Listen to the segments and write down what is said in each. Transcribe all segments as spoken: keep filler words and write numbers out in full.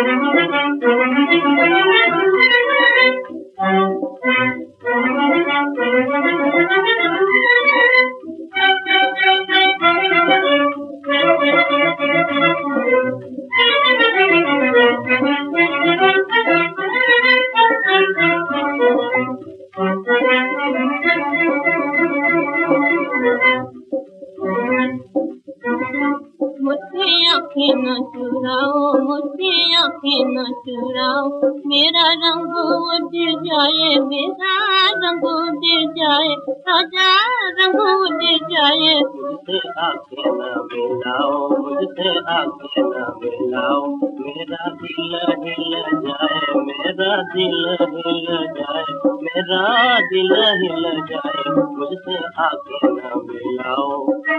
मुझसे आँखें न चुराओ, मुझसे आँखें न चुराओ, मेरा रंग उड़ जाए, मेरा रंग उड़ जाए, राजा रंग उड़ जाए। मुझसे आँखें न मिलाओ, मुझसे आँखें न मिलाओ, मेरा दिल हिल जाए, मेरा दिल हिल जाए, मेरा दिल हिल जाए, मुझसे आँखें न मिलाओ।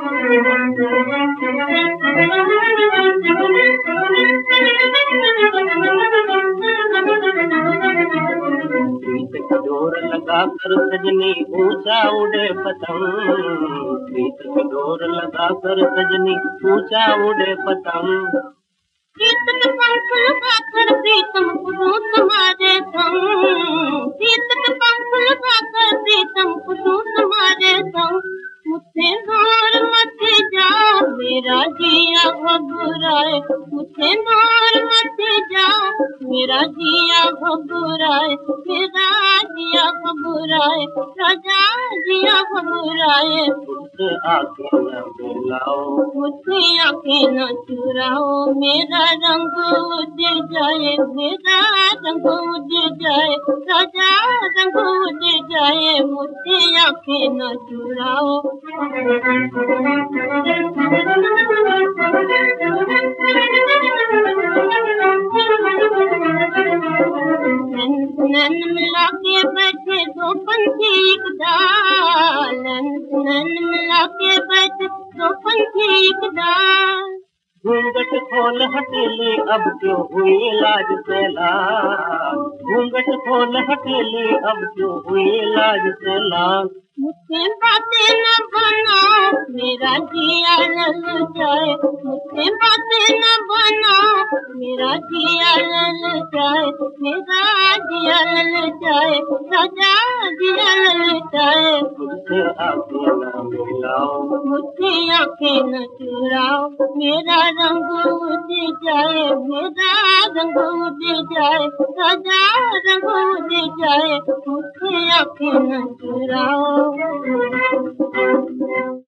प्रीत की डोर लगा कर सजनी ऊंचा उड़े पतंग, प्रीत की डोर लगा कर सजनी ऊंचा उड़े पतंग। प्रीत के पंख लगा कर प्रीतम उड़ूं तुम्हारे संग, प्रीत के पंख लगा कर प्रीतम उड़ूं तुम्हारे संग। मुझसे दूर मत जाओ, मेरा जिया घबराए, मुझसे दूर मत जाओ, मेरा जिया घबराए, मेरा जिया घबराए, राजा जिया घबराए। मुझसे आँखें न मिलाओ, मुझसे आँखें न चुराओ, मेरा रंग उड़ जाए, मेरा रंग उड़ जाए, राजा रंग उड़ जाए, मुझसे आँखें न चुराओ। नैन मिला के बैठे दो पंछी एक डाल, नैन मिला के बैठे दो पंछी एक डाल। घूंघट खोल हथेली अब क्यों हुई लाज से लाल, घूंघट खोल हथेली अब क्यों हुई लाज से लाल। मुझसे बातें न बनाओ, मेरा जिया लल जाए, मुझसे बातें न बनाओ, मेरा जिया लल जाए, मेरा जिया लल जाए, राजा जिया लल जाए। मुझसे आँखें न मिलाओ, मुझसे आँखें न चुराओ, मेरा रंग उड़ जाए, मेरा रंग उड़ जाए, राजा रंग उड़ जाए, मुझसे आँखें न चुराओ।